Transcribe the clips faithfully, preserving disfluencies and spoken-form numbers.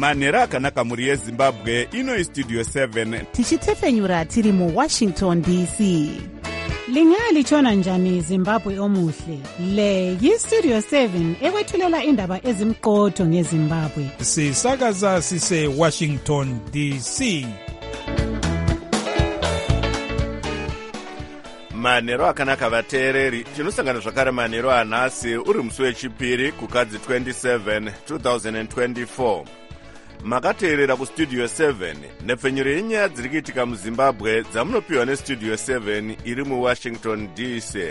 manhero akanaka mhuri yezimbabwe. Ino istudio seven tichitefenyura tiri muwashington D C. Lingalitshona njani Zimbabwe omuhle? Le yistudio seven ekwethulela indaba ezimqotho ngeZimbabwe. Sisakaza sise Washington D C. manhero akanaka vateereri. Tinosangana zvakare manhero anhasi uri musi wechipiri kukadzi twenty-seven two thousand twenty-four. Makateerera kustudio seven nepfenyuro yenyaya dziri kuitika muZimbabwe dzamunopiwa nestudio seven iri muWashington D C.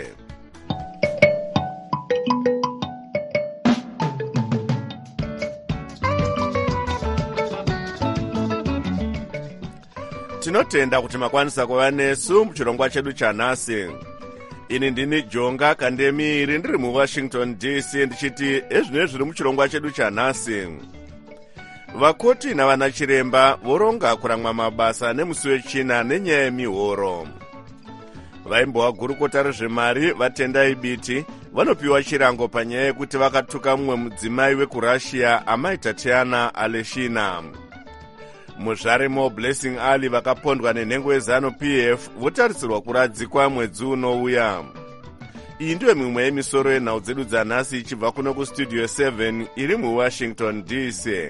Tinotenda kuti makwanisa kuva nesu muchirongwa chedu chanhasi. Ini ndini Jonga Kandemiri ndiri muWashington D C ndichiti ezvino zviri muchirongwa chedu chanhasi. Vakoti navanachiremba voronga kuramwa mabasa nemusi wechina nenyaya yemihoro. Vaimbowa gurukota rezvemari vatendai biti vanopiwa chirango panyaya yekuti vakatuka mumwe mudzimai wekurussia amai Tatiana Aleshina. Muzvare Mo Blessing Ali vakapondwa nenhengo yeZanu P F votarisirwa kuradzikwa mwedzi unouya. Iyi ndiyo mimwe yemisoro yenhau dzedu dzanhasi ichibva kuno kustudio seven iri muWashington D C.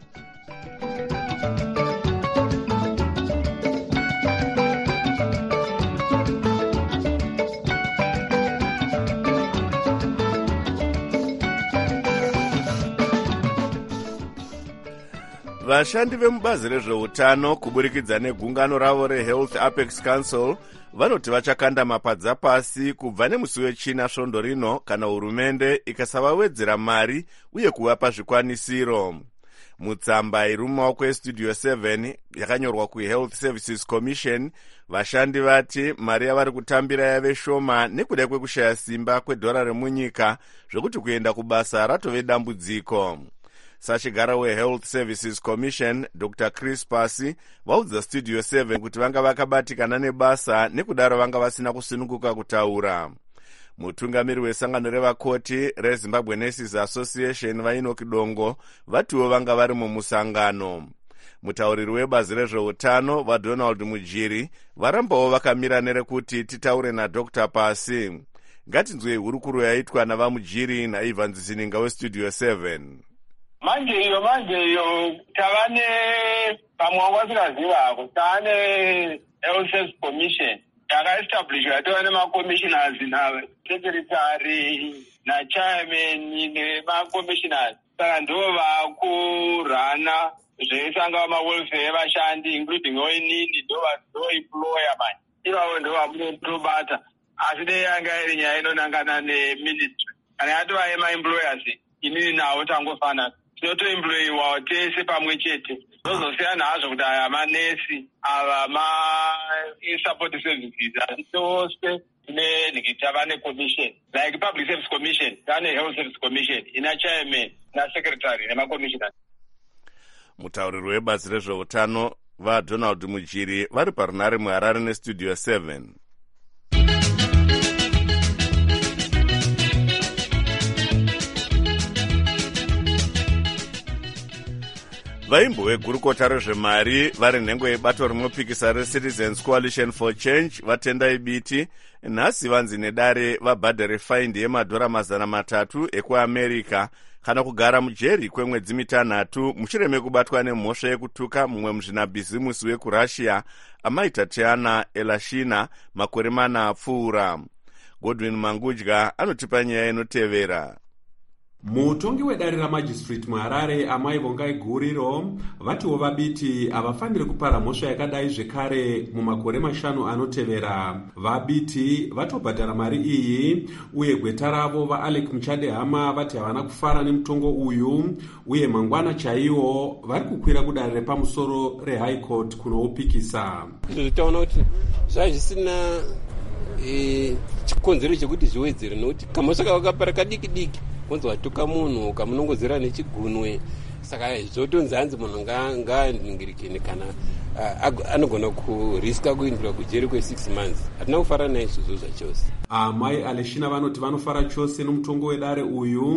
Vashandi vemubazi rezveutano kuburikidza negungano ravo reHealth Apex Council vanoti vachakanda mapadza pasi kubva nemusi wechina svondo rino kana hurumende ikasavawedzera mari uye kuvapa zvikwanisiro. Mutsamba iri mumaoko estudio seven yakanyorwa kuHealth Services Commission, vashandi vati mari yavari kutambira yave shoma nekuda kwekushaya simba kwedhora remunyika zvekuti kuenda kubasa ratove dambudziko. Sachigara weHealth Services Commission Doctor Chris Pasi vaudza studio seven kuti vanga vakabatikana nebasa nekudaro vanga vasina kusununguka kutaura. Mutungamiri wesangano revakoti reZimbabwe Nurses Association vainoki Dongo vatiwo vanga vari mumusangano. Mutauriri webazi rezveutano vaDonald Mujiri varambawo vakamira nerekuti titaure naDr Pasi. Ngatinzwe hurukuro yaitwa navamujiri naIvan Zininga westudio seven. Manje iyo manje iyo tavane pamwangu asingazivako tane Health Services Commission yakaestablishwa yatova nemacommissioners secretary nachairman nemacommissioners. Saka ndo vakurana zveisanga vamawelfare evashandi including oinini ndo vazoemploya manje ivavo ndo vamunotobata asi dei yanga iri nyaya inonangana neministry kana yatova emaemployers inini nawo tangofanana tinotoemployiwa tese pamwe chete. Zozosiyana hazvo kuti aya manesi ava ma-support services asi tose tava necommission like Public Service Commission tane Health Service Commission ina chairman nasecretary nemacommissioners. Mutauriri webazi rezveutano vaDonald Mujiri vari parunare muHarare nestudio seven. Vaimbo vegurukota rezvemari vari nhengo yebato rinopikisa reCitizens Coalition for Change vatendai biti nhasi vanzi nedare vabhadhare faindi yemadhora mazana matatu ekuAmerica kana kugara mujeri kwemwedzi mitanhatu mushure mekubatwa nemhosva yekutuka mumwe muzvinabhizimusi wekurussia amai Tatiana Aleshina makore mana apfuura. Godwin Mangudya anotipa nyaya inotevera. Mutongi wedare ramajistrate muHarare amai Vongai Guriro vatiwo vabiti havafaniri kupara mhosva yakadai zvekare mumakore mashanu anotevera. Vabiti vatobhadhara mari iyi uye gweta ravo vaAlec Muchadehama vati havana kufara nemutongo uyu uye mangwana chaiwo vari kukwira kudare repamusoro reHigh Court kunoupikisa. Zvitaona kuti zvazvisina chikonzero chekuti zviwedzere nokuti kamhosva kavakapara kadiki diki kunzi watuka munhu ukamunongozera nechigunwe. Saka zvotonzi hanzi munhu ngaaningirikeni kana anogona kuriska kuindira kujeri kwe six months. Hatina kufara naizvozvo zvachose. Amai Aleshina vanoti vanofara chose nomutongo wedare uyu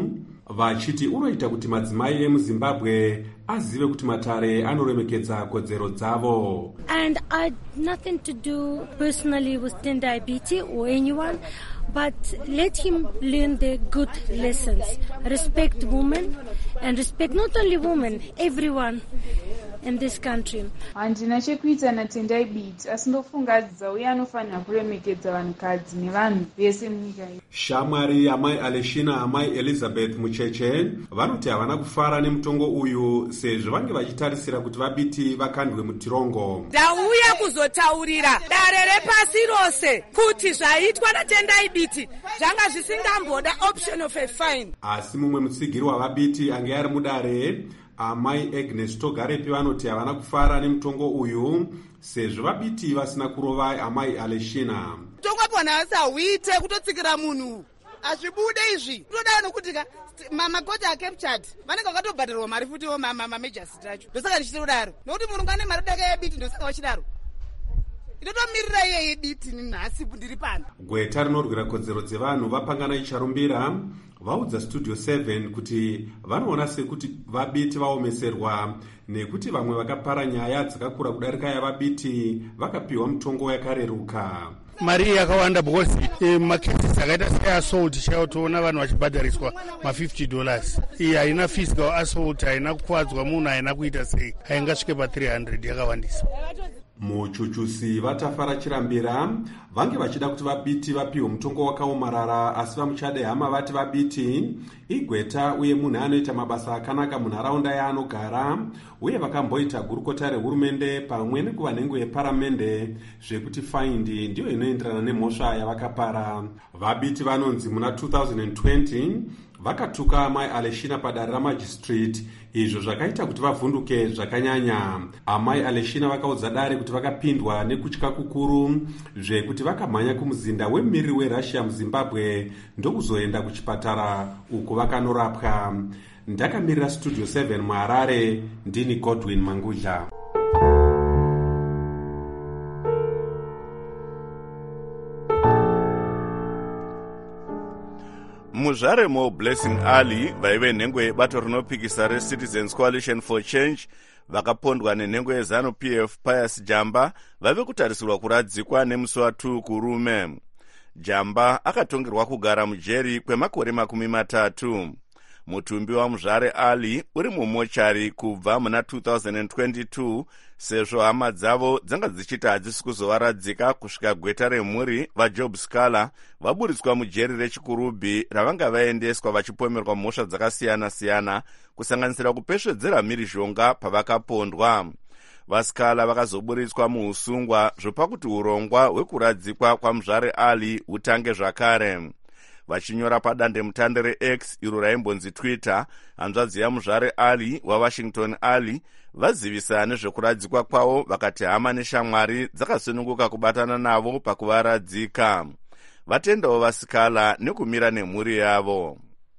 vachiti unoita kuti madzimai emuzimbabwe azive kuti matare anoremekedza kodzero dzavo. And I had nothing to do personally with ten diabetes or anyone, but let him learn the good lessons. Respect women and respect not only women, everyone in this country. Handina chekuita na ten diabetes, asi ndofungadza uye anofanira kuremekedza vanhukadzi nevanhu vese munyika iyi. Shamwari amai Aleshina amai Elizabeth Mucheche vanoti havana kufara nemutongo uyu sezvo vange vachitarisira kuti vabiti vakandwe mutirongo. Ndauya kuzotaurira dare repasi rose kuti zvaitwa na ten diabetes zvanga zvisingamboda option of a fine. Asi mumwe mutsigiri wavabiti ange ari mudare amai Agnes Togarepi vanoti havana kufara nemutongo uyu sezvo vabiti vasina kurova amai Aleshina. Mutongo pana asauite kutotsikira munhu azvibude izvi toda nokuti ka mamakoti acaptured vanenge vakatobhadharwa mari futi mamajors tacho ndosaka ndichiri kudaro nokuti munhu ngane mari daka yebiti ndosaka vachidaro inotomirira iye yebiti ninhasi ndiri pano. Gweta rinorwira kodzero dzevanhu vapangana icharumbira vaudza Studio seven kuti vanoona sekuti vabiti vaomeserwa nekuti vamwe vakapara nyaya dzakakura kudarika yavabiti vakapiwa mutongo yakareruka. Mari yakawanda because eh, makesi akaita seassault chaiyotoona vanhu vachibhadhariswa ma-fifty dollars. Iyi haina physical assault, haina kukwadzwa munhu, haina kuita sei, haingasvike pa-three hundred yakawandisa. Muchuchusi vatafara chirambira vange vachida kuti vabiti vapiwe mutongo wakaomarara asi vamuchade hama vati vabiti igweta uye munhu anoita mabasa akanaka munharaunda yaanogara uye vakamboita gurukota rehurumende pamwe nekuva nhengo yeparamende zvekuti faindi ndiyo inoenderana nemhosva yavakapara. Vabiti vanonzi muna two thousand twenty vakatuka amai Aleshina padare ramajistrate, izvo zvakaita kuti vavhunduke zvakanyanya. Amai Aleshina vakaudza dare kuti vakapindwa nekutya kukuru zvekuti vakamhanya kumuzinda wemiriri weRussia muZimbabwe ndokuzoenda kuchipatara uko vakanorapwa. Ndakamirira Studio seven muHarare, ndini Godwin Mangudla. muzvaremo Blessing Ali vaive nhengo yebato rinopikisa reCitizens Coalition for Change vakapondwa nenhengo yeZanu P F Pius Jamba vave kutarisirwa kuradzikwa nemusi wa2 kurume. Jamba akatongerwa kugara mujeri kwemakore makumi matatu. Mutumbi waMuzvare Ali uri mumochari kubva muna two thousand twenty-two sezvo hama dzavo dzanga dzichiti hadzisi kuzovaradzika kusvika gweta remhuri vaJob Scala vaburitswa mujeri rechikurubhi ravanga vaendeswa vachipomerwa mhosva dzakasiyana-siyana kusanganisira kupesvedzera mhirizhonga pavakapondwa. VaScala vakazoburitswa muusungwa zvopa kuti urongwa hwekuradzikwa kwaMuzvare Ali hutange zvakare. Vachinyora padandemutande reX iro raimbonzi Twitter, hanzvadzi yaMuzvare Ali waWashington Ali vazivisa nezvekuradzikwa kwavo vakati hama neshamwari dzakasununguka kubatana navo pakuvaradzika. Vatendawo vaScala nekumira nemhuri yavo.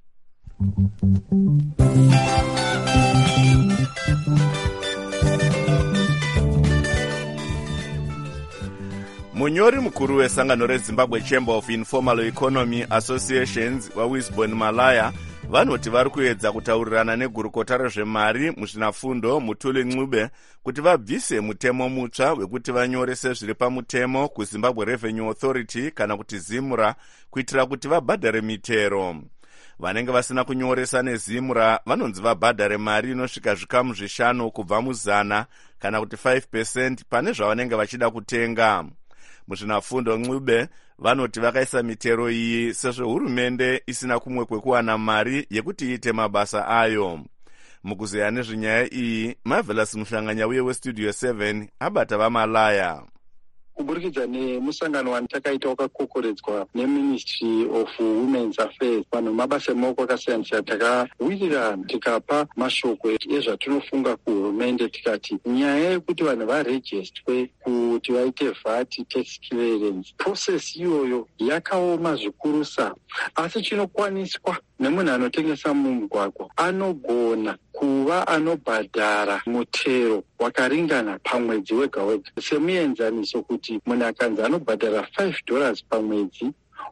Munyori mukuru wesangano reZimbabwe Chamber of Informal Economy Associations waWisbon Malaya vanoti vari kuedza kutaurirana negurukota rezvemari muzvinafundo Mutuli Ncube kuti vabvise mutemo mutsva wekuti vanyorese zviri pamutemo kuZimbabwe Revenue Authority kana kuti ZIMRA kuitira kuti vabhadhare mitero. Vanenge vasina kunyoresa neZIMRA vanonzi vabhadhare mari inosvika zvikamu zvishanu kubva muzana kana kuti five percent pane zvavanenge vachida kutenga. Muzvinafundo Ncube vanoti vakaisa mitero iyi sezvo hurumende isina kumwe kwekuwana mari yekuti iite mabasa ayo. Mukuzeya nezvenyaya iyi, Marvelous Muhlanganya uye weStudio seven abata vaMalaya. Kuburikidza nemusangano watakaita wakakokoredzwa neMinistry of Women's Affairs vanhu mabasa emaoko akasiyana-siyana takawirirana tikapa mashoko ezvatinofunga kuhurumende tikati nyaya yekuti vanhu varejistwe kuti vaite V A T tax clearance process iyoyo yakaoma zvikurusa, asi chinokwaniswa nemunhu anotengesa mumugwagwa anogona kuva anobhadhara mutero wakaringana pamwedzi wega wega. Semuenzaniso kuti munhu akanzi anobhadhara five dollars pamwedzi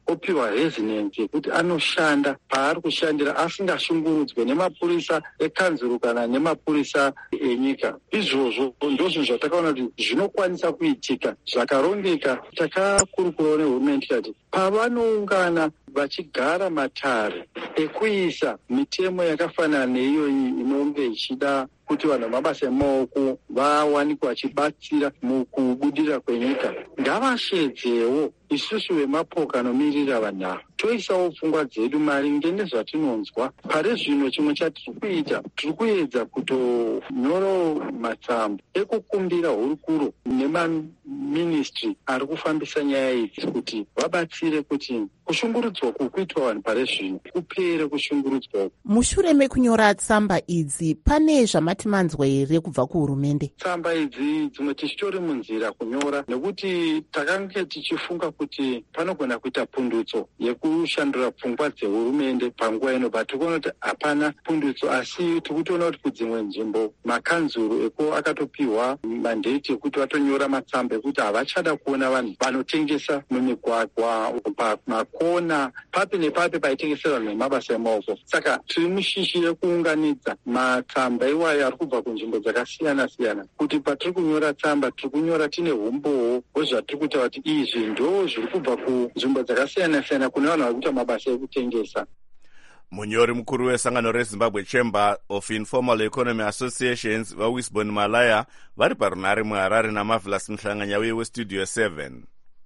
opiwa residence yekuti anoshanda paari kushandira asingashungurudzwe nemapurisa ekanzuru kana nemapurisa enyika. Izvozvo ndozvinhu zvatakaona kuti zvinokwanisa kuitika zvakarongeka. Takakurukurawo nehurumende tikati pavanoungana vachigara matare ekuisa mitemo yakafanana neiyoyi inonge ichida kuti vanhu vamabasa emaoko vawanikwa vachibatsira mukubudirira kwenyika, ngavashedzewo isusu vemapoka anomirira vanhu ava, toisawo pfungwa dzedu maringe nezvatinonzwa. Pari zvino chimwe chatiri kuita, tiri kuedza kutonyorawo matsamba ekukumbira hurukuro nemaministry ari kufambisa nyaya idzi kuti vabatsire kuti kushungurudzwa kukuitwa vanhu pari zvino kupere kushungurudzwa. Mushure mekunyora tsamba idzi pane zvamati manzwa here kubva kuhurumende? Tsamba idzi dzimwe tichitori munzira kunyora nekuti takange tichifunga kuti panogona kuita pundutso yekushandura pfungwa dzehurumende panguva ino, but tikuona kuti hapana pundutso, asi tikutiona kuti kudzimwe nzvimbo makanzuru eko akatopiwa mandate ekuti vatonyora matsamba ekuti havachada kuona vanhu vanotengesa mumigwagwa, pamakona, papi nepapi paitengesera vanhu nemabasa emaoko. Saka tiri mushishi rekuunganidza matsamba iwayo ari kubva kunzvimbo dzakasiyana siyana, kuti patiri kunyora tsamba tiri kunyora tine umbowo hwezvatiri kutaura kuti izvi ndo zviri kubva kunzvimbo dzakasiyana siyana kune vanhu vari kuita mabasa ekutengesa. Munyori mukuru wesangano reZimbabwe Chamber of Informal Economy Associations vaWisbon Malaya vari parunare muHarare naMarvelous Mhlanganyauye weStudio seven.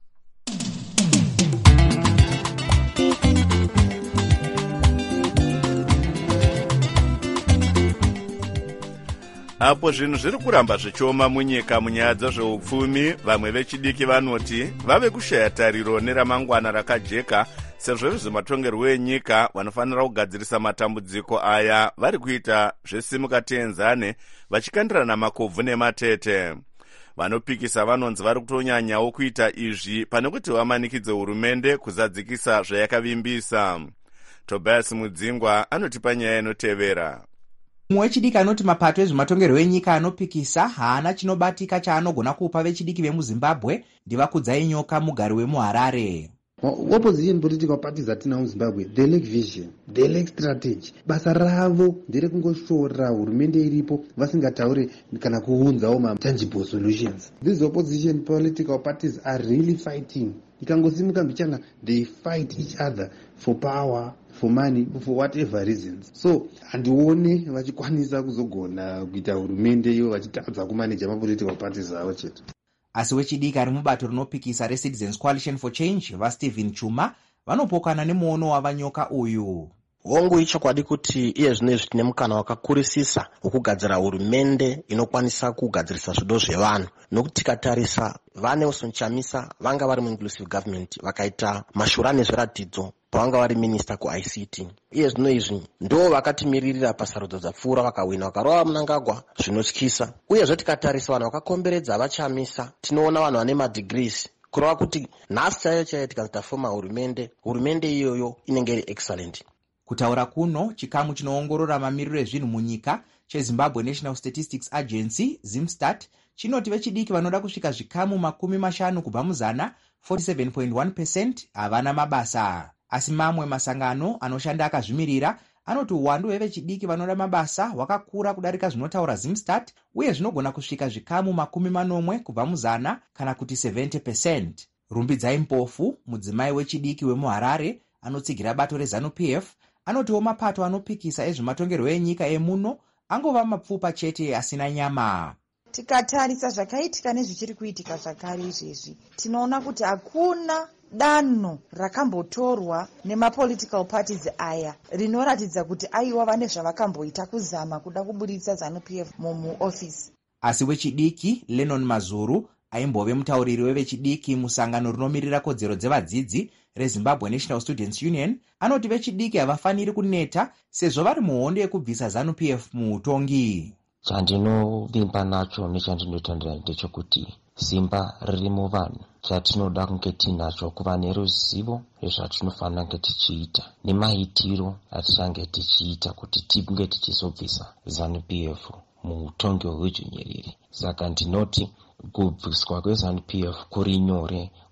Apo zvinhu zviri kuramba zvichioma munyika munyaya dzezveupfumi, vamwe vechidiki vanoti vave kushaya tariro neramangwana rakajeka, sezvo vezvematongerwo enyika vanofanira kugadzirisa matambudziko aya vari kuita zvesimukateenzane vachikandirana makobvu nematete. Vanopikisa vanonzi vari kutonyanyawo kuita izvi pane kuti vamanikidze hurumende kuzadzikisa zvayakavimbisa. Tobias Mudzingwa anotipa nyaya inotevera. Mumwe wechidiki anoti mapato ezvematongerwo enyika anopikisa haana chinobatika chaanogona kupa vechidiki vemuZimbabwe. Ndivakudzai Nyoka, mugari wemuHarare. Opposition political parties atina muZimbabwe, they lack vision, they lack strategy. Basa ravo ndere kungoshora hurumende iripo vasingataure kana kuunzawo ma tangible solutions. These opposition political parties are really fighting. Ikangosimuka mbichana, they fight each other for power, for money, for whatever reasons. So handione vachikwanisa kuzogona kuita hurumende iyo vachitadza kumaneja mapolitical parties avo chete. Asi wechidiki ari mubato rinopikisa reCitizens Coalition for Change vaStephen Chuma vanopokana nemuono wavanyoka uyu. Hongu ichokwadi kuti iye zvinezvi tine mukana wakakurisisa wokugadzira hurumende inokwanisa kugadzirisa zvido zvevanhu, nokuti tikatarisa vane usonchamisa vanga vari mu-inclusive government vakaita mashura nezviratidzo pavanga vari minister ku I C T. Iye zvino izvi ndo vakatimiririra pasarudzo dzapfuura vakawina vakarova munangagwa zvinotyisa. Uyezve tikatarisa vanhu vakakomberedza vachamisa tinoona vanhu vane madegrees, kurova kuti nhasi chaiyo chaiyo tikazotafoma hurumende, hurumende iyoyo inenge iri excellent. Kutaura kuno, chikamu chinoongorora mamiriro ezvinhu munyika cheZimbabwe National Statistics Agency ZimStat chinoti vechidiki vanoda kusvika zvikamu makumi mashanu kubva muzana forty-seven point one percent havana mabasa. Asi mamwe masangano anoshanda akazvimirira anoti uwandu hwevechidiki vanoda mabasa hwakakura kudarika zvinotaura ZimStat, uye zvinogona kusvika zvikamu makumi manomwe kubva muzana kana kuti seventy percent. Rumbidzai Mpofu, mudzimai wechidiki wemuHarare anotsigira bato reZanu-P F, anotiwo mapato anopikisa ezvematongerwo enyika emuno angova mapfupa chete asina nyama. Tikatarisa zvakaitika nezvichiri kuitika zvakare izvezvi, tinoona kuti hakuna danho rakambotorwa nemapolitical parties aya rinoratidza kuti aiwa vane zvavakamboita kuzama kuda kuburitsa Zanu-P F muofisi. Asi wechidiki Lennon Mazuru aimbove mutauriri wevechidiki musangano rinomirira kodzero dzevadzidzi reZimbabwe National Students Union anoti vechidiki havafaniri kuneta sezvo vari muhondo yekubvisa Zanu-P F muutongi. Chandinovimba nacho nechandinotandira ndechekuti simba riri muvanhu. Chatinoda kunge tinacho kuva neruzivo rezvatinofanira kunge tichiita nemaitiro atichange tichiita kuti tinge tichizobvisa Zanu-P F muutongi hwejunyerere. Saka ndinoti kubviswa kweZanu-P F kuri nyore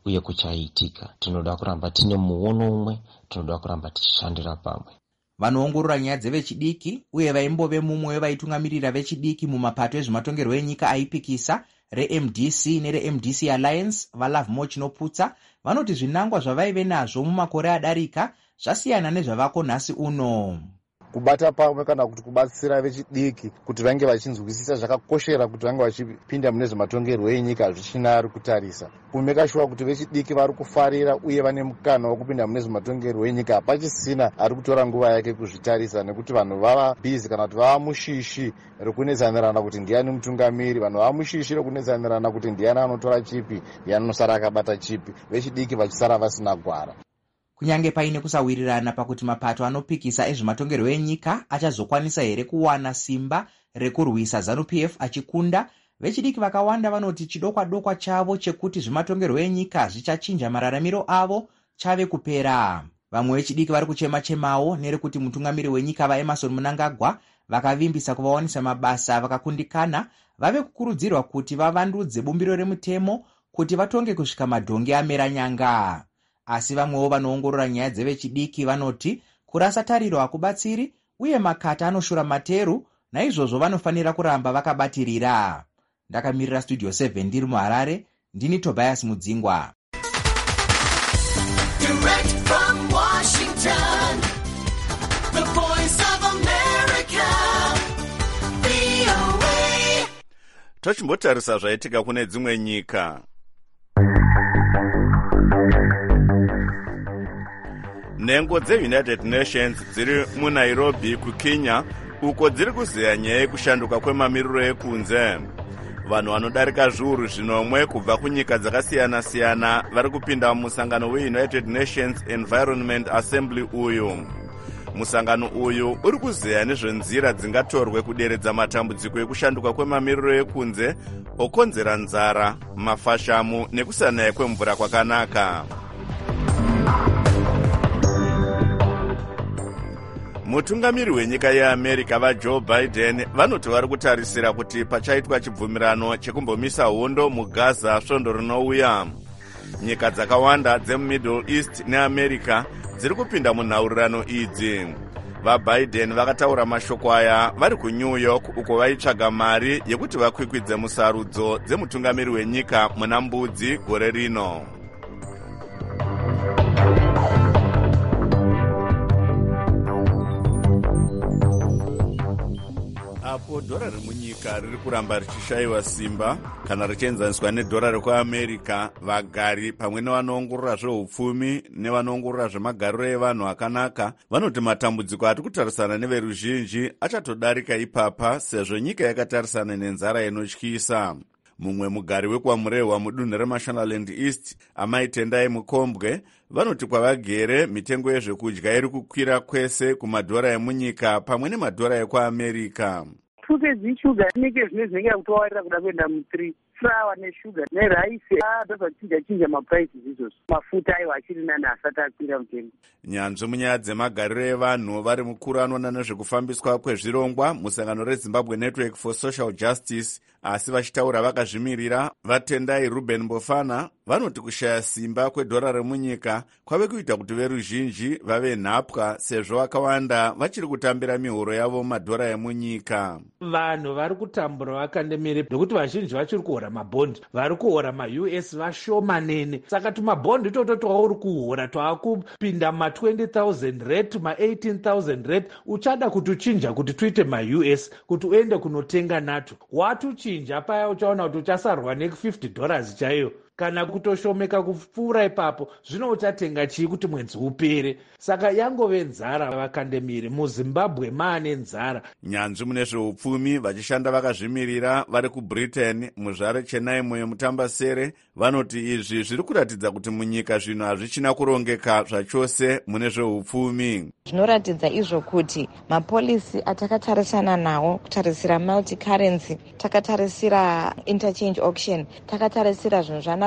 uye kuchaitika. Tinoda kuramba tine muono umwe, tinoda kuramba tichishandira pamwe. Vanoongorora nyaya dzevechidiki uye vaimbove mumwe wevaitungamirira vechidiki mumapato ezvematongerwo enyika aipikisa re-M D C nere-M D C Alliance, vaLove More Chinoputsa, vanoti zvinangwa zvavaive nazvo mumakore adarika zvasiyana nezvavako nhasi uno. Kubata pamwe kana kuti kubatsira vechidiki kuti vange vachinzwisisa zvakakoshera kuti vange vachipinda mune zvematongerwo enyika zvichina ari kutarisa. Kumeka shuwa kuti vechidiki vari kufarira uye vane mukana wekupinda mune zvematongerwo enyika hapachisina ari kutora nguva yake kuzvitarisa, nekuti vanhu vava bhizi kana kuti vava mushishi rekunetsanirana kuti ndiani mutungamiri, vanhu vava mushishi rekunetsanirana kuti ndiani anotora chipi, ndiani anosara akabata chipi, vechidiki vachisara vasina gwara. Kunyange paine kusawirirana pakuti mapato anopikisa ezvematongerwo enyika achazokwanisa here kuwana simba rekurwisa ZANU P F achikunda, vechidiki vakawanda vanoti chidokwa dokwa chavo chekuti zvematongerwo enyika zvichachinja mararamiro avo chave kupera. Vamwe vechidiki vari kuchema-chemawo nerekuti mutungamiri wenyika vaEmmerson Mnangagwa vakavimbisa kuvawanisa mabasa vakakundikana vave kukurudzirwa kuti vavandudze bumbiro remutemo kuti vatonge kusvika madhongi amera nyanga. Asi vamwewo vanoongorora nyaya dzevechidiki vanoti kurasa tariro hakubatsiri uye makata anoshura materu, naizvozvo vanofanira kuramba vakabatirira. Ndakamirira Studio seven ndiri muHarare, ndini Tobias Mudzingwa. Direct from Washington, the voice of America, V O A. Tochimbotarisa zvaitika kune dzimwe nyika. Nhengo dzeUnited Nations dziri muNairobi kuKenya, uko dziri kuzeya nyaya yekushanduka kwemamiriro ekunze. Vanhu vanodarika zviuru zvinomwe kubva kunyika dzakasiyana-siyana vari kupinda mumusangano weUnited Nations Environment Assembly uyu. Musangano uyu uri kuzeya nezvenzira dzingatorwe kuderedza matambudziko ekushanduka kwemamiriro ekunze okonzera nzara, mafashamu nekusanaya kwemvura kwakanaka. Mutungamiri wenyika yeAmerica vaJoe Biden vanoti vari kutarisira kuti pachaitwa chibvumirano chekumbomisa hondo muGaza svondo rinouya. Nyika dzakawanda dzemuMiddle East neAmerica dziri kupinda munhaurirano idzi. VaBiden vakataura mashoko aya vari kuNew York uko vaitsvaga mari yekuti vakwikwidze musarudzo dzemutungamiri wenyika muna Mbudzi gore rino. Apo dhora remunyika riri kuramba richishayiwa simba kana richienzaniswa nedhora rekuAmerica, vagari pamwe nevanoongorora zveupfumi nevanoongorora zvemagariro evanhu akanaka vanoti matambudziko ati kutarisana neveruzhinji achatodarika ipapa sezvo nyika yakatarisana nenzara inotyisa. Mumwe mugari wekwamurehwa mudunhu reMashonaland East, Amai Tendai Mukombwe, vanoti kwavagere mitengo yezvekudya iri kukwira kwese kumadhora emunyika pamwe nemadhora ekuAmerica. Fuke dzishuga nike zvine zvinenge kutowarira kuda kuenda muthree flour neshuga neraisi atozochinja chinja maprices izvozvo. Mafuta aiwa achiri nani asati akwira mutengo. Nyanzvi munyaya dzemagariro evanhu vari mukuru anoona nezvekufambiswa kwezvirongwa musangano reZimbabwe Network for Social Justice, asi vachitaura vakazvimirira, vaTendai Ruben Mbofana vanoti kushaya simba kwedhora remunyika kwave kuita kuti veruzhinji vave nhapwa sezvo vakawanda vachiri kutambira mihoro yavo madhora emunyika. Vanhu vari kutambura vakandemire ndokuti vazhinji vachiri kuhora mabhondi, vari kuhora ma-U S vashomanene. Saka tumabhondi toto twauri kuhora twakupinda ma-twenty thousand rate ma-eighteen thousand rate, uchada kutuchinja kuti tuite ma-U S kuti uende kunotenga nato. Watuchinja paya uchaona kuti uchasarwa ne-fifty dollars chaiyo. Kana kutoshomeka kupfuura ipapo, zvino uchatenga chii kuti mwedzi upere? Saka yangove nzara vakandemire. MuZimbabwe maane nzara. Nyanzvi mune zveupfumi vachishanda vakazvimirira vari kuBritain, muzvare Chennai moyo mutambasere, vanoti izvi zviri kuratidza kuti munyika zvino hazvichina kurongeka zvachose mune zveupfumi. Zvinoratidza izvo kuti mapolisi atakatarisana nawo, kutarisira multi currency, takatarisira interchange auction, takatarisira zvinhu zvana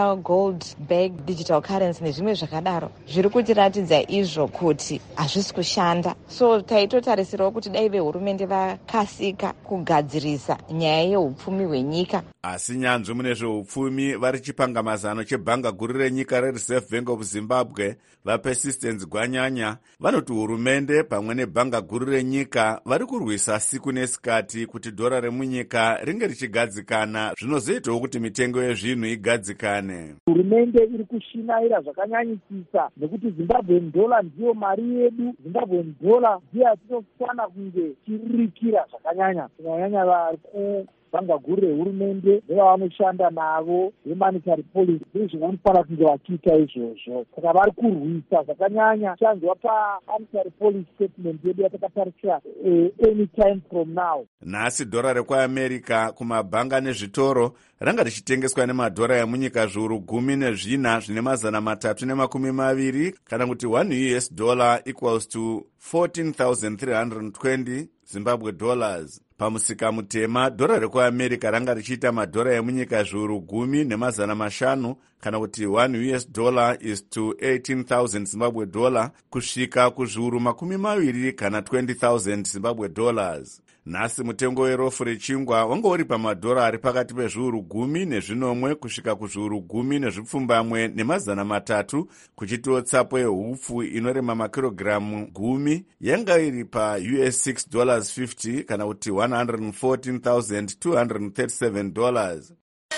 kushandisa gold bag, digital currency nezvimwe zvakadaro zviri kutiratidza izvo kuti hazvisi kushanda. So taitotarisirawo kuti dai vehurumende vakasika kugadzirisa nyaya yeupfumi hwenyika. Asi nyanzvi mune zveupfumi vari chipangamazano chebhanga guru renyika reReserve Bank of Zimbabwe vaPersistence Gwanyanya vanoti hurumende pamwe nebhanga guru renyika vari kurwisa siku nesikati kuti dhora remunyika ringe richigadzikana, zvinozoitawo kuti mitengo yezvinhu igadzikane. Hurumende iri kushinaira zvakanyanyisisa nekuti Zimbabwean dollar ndiyo mari yedu. Zimbabwean dollar ndiyo yatinofana kunge tiririkira zvakanyanya, kunyanyanya vari ku bhanga guru rehurumende nevanoshanda navo vemonetary policy ndizvo vanofanira kunge vachiita izvozvo. Saka vari kurwisa zvakanyanya chanzwa pamonetary policy statement yedu yatakatarisira anytime from now. Nhasi dhora rekuamerica kumabhanga nezvitoro ranga richitengeswa nemadhora emunyika zviuru gumi nezvina zvine mazana matatu nemakumi maviri kana kuti one U S dollar equals to fourteen thousand three hundred twenty Zimbabwe dollars. Pamusika mutema dhora rekuamerica ranga richiita madhora emunyika zviuru gumi nemazana mashanu kana kuti one U S dollar is to eighteen thousand Zimbabwe dollar kusvika kuzviuru makumi maviri kana twenty thousand Zimbabwe dollars. Nhasi mutengo werofu rechingwa wanga uri pamadhora ari pakati pezviuru gumi nezvinomwe kusvika kuzviuru gumi nezvipfumbamwe nemazana matatu, kuchitiwo tsapo yehupfu inorema makirogiramu gumi yanga iri pa U S six dollars fifty kana kuti one hundred fourteen thousand two hundred thirty-seven dollars.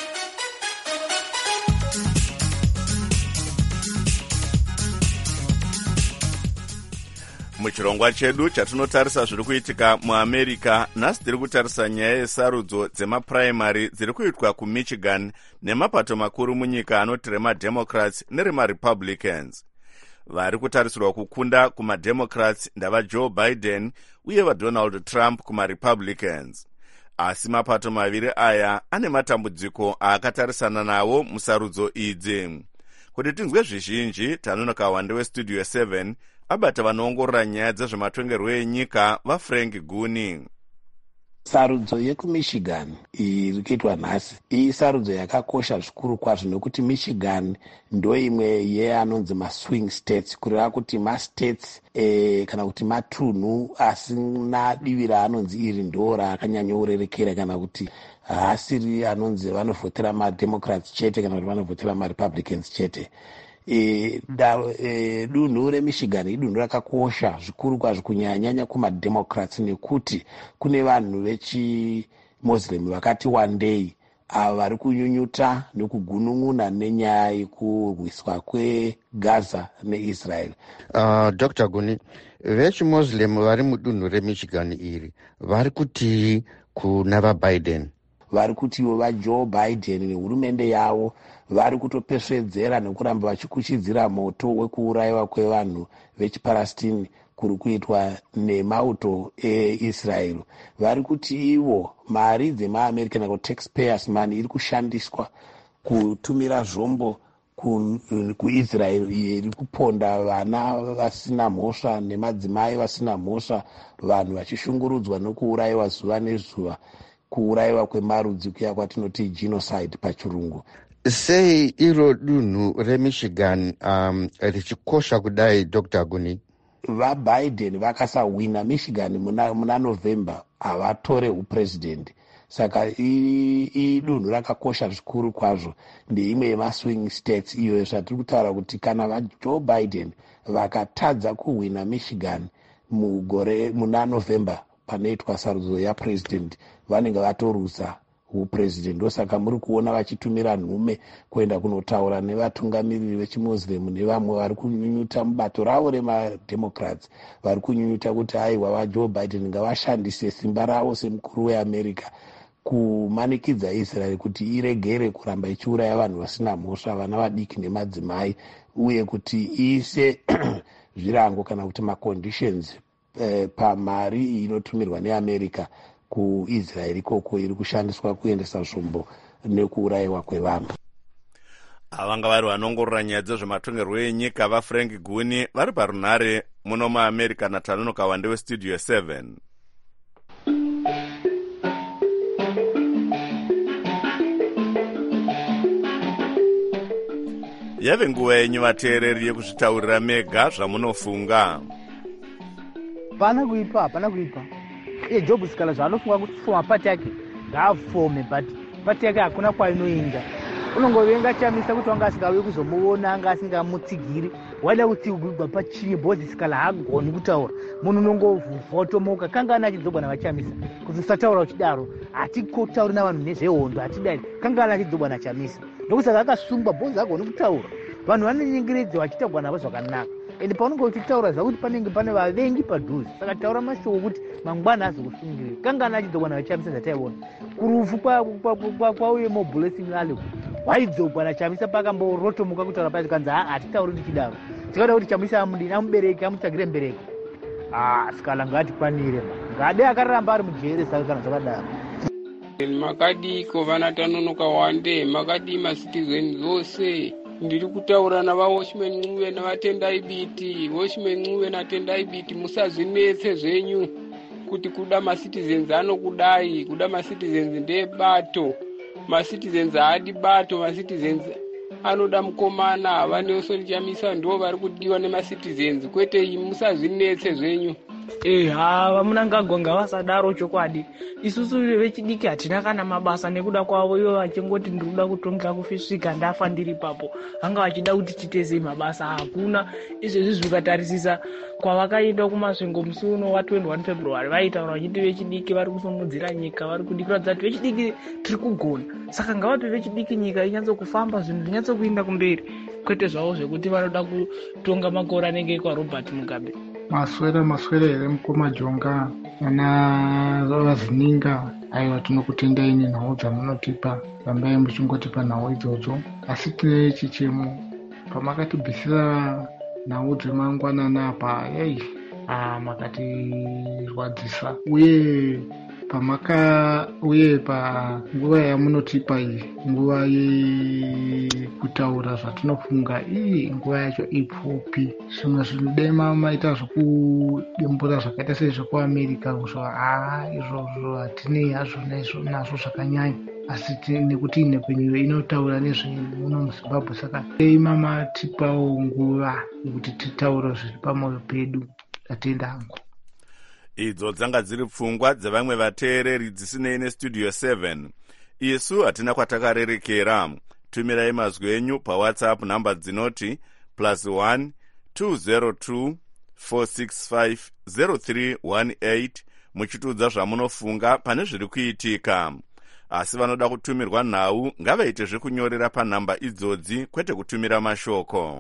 Muchirongwa chedu chatinotarisa zviri kuitika muAmerica, nhasi tiri kutarisa nyaya yesarudzo dzemapuraimari dziri kuitwa kuMichigan nemapato makuru munyika anoti remademocrats neremarepublicans. Vari kutarisirwa kukunda kumademocrats ndavaJoe Biden uye vaDonald Trump kumarepublicans. Asi mapato maviri aya ane matambudziko aakatarisana nawo musarudzo idzi. Kuti tinzwe zvizhinji, tanonoka wande westudio seven abata vanoongorora nyaya dzezvematongerwo enyika vaFrank Guni. Sarudzo yekuMichigan iri kuitwa nhasi iyi sarudzo yakakosha zvikuru kwazvo nokuti Michigan ndo imwe yeanonzi maswing states, kureva kuti mastates e, kana kuti matunhu asina divi raanonzi iri ndo raakanyanyourerekera kana kuti haasiri anonzi vanovhotera mademocrats chete kana kuti vanovhotera marepublicans chete. E, da, e, dunhu reMichigan idunhu rakakosha zvikuru kwazvo kunyanyanya kumademocrats nekuti kune vanhu vechimuslim vakati wandei ava vari kunyunyuta nekugunun'una nenyaya yekurwiswa kweGaza neIsrael. Uh, Doctor Guni, vechimuslim vari mudunhu reMichigan iri vari kuti kuna vaBiden? Vari kutiwo vaJoe Biden nehurumende yavo vari kutopesvedzera nekuramba vachikuchidzira moto wekuurayiwa kwevanhu vechipalestini kuri kuitwa nemauto eIsrael. Vari kuti ivo mari dzemaAmerican kana taxpayers money iri kushandiswa kutumira zvombo kuIsrael iri kuponda vana vasina mhosva nemadzimai vasina mhosva, vanhu vachishungurudzwa nokuurayiwa zuva nezuva, kuurayiwa kwemarudzi kuya kwatinoti genocide pachirungu. Sei iro dunhu reMichigan um, richikosha kudai Doctor Guni? VaBiden vakasawina Michigan muna, muna November havatore upresident. Saka idunhu rakakosha zvikuru kwazvo, ndeimwe yemaswing states iyo zvatiri kutaura kuti kana vaJoe Biden vakatadza kuwina Michigan mugore muna November panoitwa sarudzo yapresident vanenge vatorusa upresident. Ndosaka muri kuona vachitumira nhume kuenda kunotaura nevatungamiriri vechimuslim nevamwe vari kunyunyuta mubato ravo remademocrats, vari kunyunyuta kuti aiwa vaJoe Biden ngavashandise simba ravo semukuru weAmerica kumanikidza Israel kuti iregere kuramba ichiuraya vanhu vasina mhosva, vana vadiki nemadzimai, uye kuti iise zvirango kana kuti maconditions eh, pamari inotumirwa neAmerica kuIsrael ikoko iri kushandiswa kuendesa zvombo nekuurayiwa kwevanhu. Avanga vari vanongorora nyaya dzezvematongerwo enyika vaFrank Guni vari parunhare muno muAmerica natanonoka wande westudio seven. yave nguva yenyu vateereri yekuzvitaurira mega zvamunofunga. Hapana kuipa, hapana kuipa. Iye Job Sikala zvaanofunga kuti foma pati yake ngaafome, but pati yake hakuna kwainoenda. Unongovenga chamisa kuti wanga asingauye kuzomuona, anga asingamutsigiri. Waida kuti ugwa pachii Bozi Sikala hagoni kutaura. Munhu unongovhotomoka kangana achidzogwa navachamisa. Kuti usataura uchidaro, hatikotauri navanhu nezvehondo, hatidai. Kangana achidzogwa nachamisa. Ndokusaka akasungwa Bozi hagoni kutaura. Vanhu vanonyengeredza vachitagwa navo zvakanaka. Ende paunenge uchitaura zvakuti panenge pane vavengi padhuze. Saka taura mashoko kuti mangwana azokusungirira. Kangana achidzogwa navachamisa zvataiona. Kurufu kwauye moblessing ale. Waidzogwa nachamisa pakamborotomuka kutaura pasi kanzi hatitauri ndichidaro. Tikada kuti chamisa amudini amubereki amutsvagire mbereki. Ah, Sikala ngatikwanire. Ngade akaramba ari mujere saka kana zvakadaro. Makadiko vanatanonoka wande, makadi macitizen zose. Ndiri kutaura nava Watchmen Ncube navatendai biti, Watchmen Ncube natendai biti, musazvinetse zvenyu kuti kuda macitizens anokudai, kuda macitizens ndebato. Macitizens haadi bato, macitizens anoda mukomana, vaneso nichamisa ndo vari kudiwa nemacitizens, kwete iyi musazvinetse zvenyu. Eh, hava munangagonga vasadaro chokwadi. Isusu vechidiki hatina kana mabasa nekuda kwavo, ivo vachingoti ndikuda kutonga kufisvika ndafa ndiri papo. Vanga vachida kuti titeze mabasa, hakuna. Izvezvi zvikatarisisa kwavakaenda kumasvingo musi uno wa twenty-one February vaitaura vachiti vechidiki vari kusimudzira nyika, vari kudikiradza kuti vechidiki tiri kugona. Saka ngavape vechidiki nyika inyatsokufamba, zvinhu zvinyatsokuenda kumberi, kwete zvavo zvekuti vanoda kutonga makore anenge kwa Robert Mugabe. Maswera maswera here mukoma Jonga ana vazininga. Aiwa, tinokutendai nenhau dzamunotipa, rambai muchingotipa nhau idzodzo. Asi tine chichemo pamakatibvisira nhau dzemangwanana apa, yei ah, makatirwadzisa. Uye pamaka uye panguva yamunotipa iyi, nguva yekutaura zvatinofunga, iyi nguva yacho ipfupi. Zvimwe zvinodema maita zvokudembura zvakaita sezvekuAmerica kuzvo haa izvozvo hatinei hazvo nazvo zvakanyanya. Asi nekuti ine kwenyuyo inotaura nezvemuno muZimbabwe, saka dei mamatipawo nguva yekuti titaure zviri pamwoyo pedu, tatenda hangu. Idzo dzanga dziri pfungwa dzevamwe vateereri dzisinei nestudio seven. Isu hatina kwatakarerekera. Tumirai mazwi enyu paWhatsApp namba dzinoti plus one two zero two four six five zero three one eight muchitudza zvamunofunga pane zviri kuitika. Asi vanoda kutumirwa nhau ngavaite zvekunyorera panhamba idzodzi, kwete kutumira mashoko.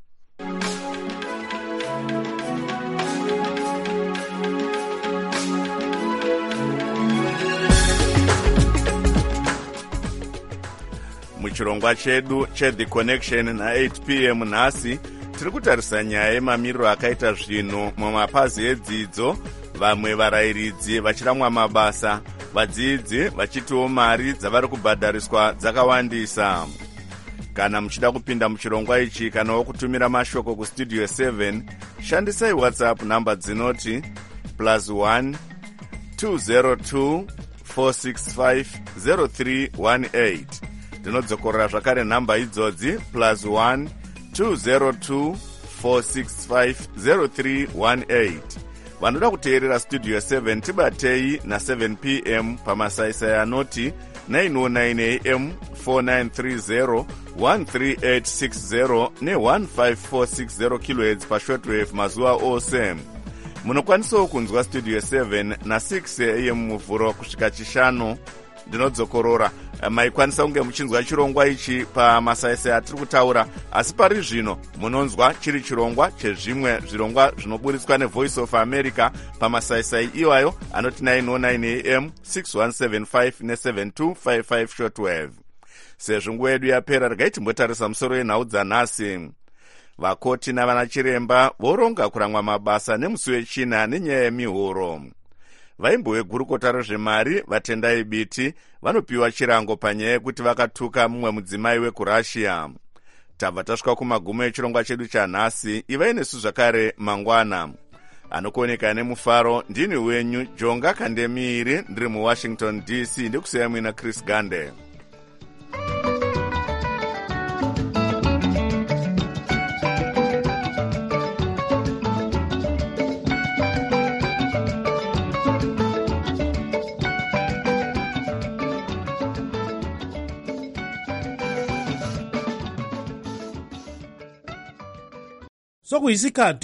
Muchirongwa chedu cheThe Connection na eight p m nhasi tiri kutarisa nyaya yemamiriro akaita zvinhu mumapazi edzidzo, vamwe varayiridzi vachiramwa mabasa, vadzidzi vachitiwo mari dzavari kubhadhariswa dzakawandisa. Kana muchida kupinda muchirongwa ichi kanawo kutumira mashoko kustudio seven, shandisai WhatsApp namba dzinoti plus one two zero two four six five zero three one eight. Ndinodzokorera zvakare nhamba idzodzi plus one two zero two four six five zero three one eight. Vanoda kuteerera studio seven tibatei na seven p m pamasaisai anoti nine oh nine a m four nine three zero one three eight six zero ne one five four six zero kilohertz pashortwave mazuva ose. Munokwanisawo kunzwa studio seven na six a m muvhuro kusvika chishanu. Ndinodzokorora maikwanisa kunge muchinzwa chirongwa ichi pamasaisai atiri kutaura, asi pari zvino munonzwa chiri chirongwa chezvimwe zvirongwa zvinoburitswa neVoice of America pamasaisai iwayo anoti nine oh nine a m six one seven five ne seven two five five shortwave. Sezvo nguva yedu yapera, regai timbotarisa musoro yenhau dzanhasi. Vakoti navanachiremba voronga kuramwa mabasa nemusi wechina nenyaya yemihoro. Vaimbo vegurukota rezvemari vatendai biti vanopiwa chirango panyaya yekuti vakatuka mumwe mudzimai wekurussia. Tabva tasvika kumagumo echirongwa chedu chanhasi. Ivai nesu zvakare mangwana. Anokuoneka nemufaro ndini wenyu Jonga Kandemiri, ndiri muWashington D C, ndikusiyai muina Chris Gande. sokuyisikhathi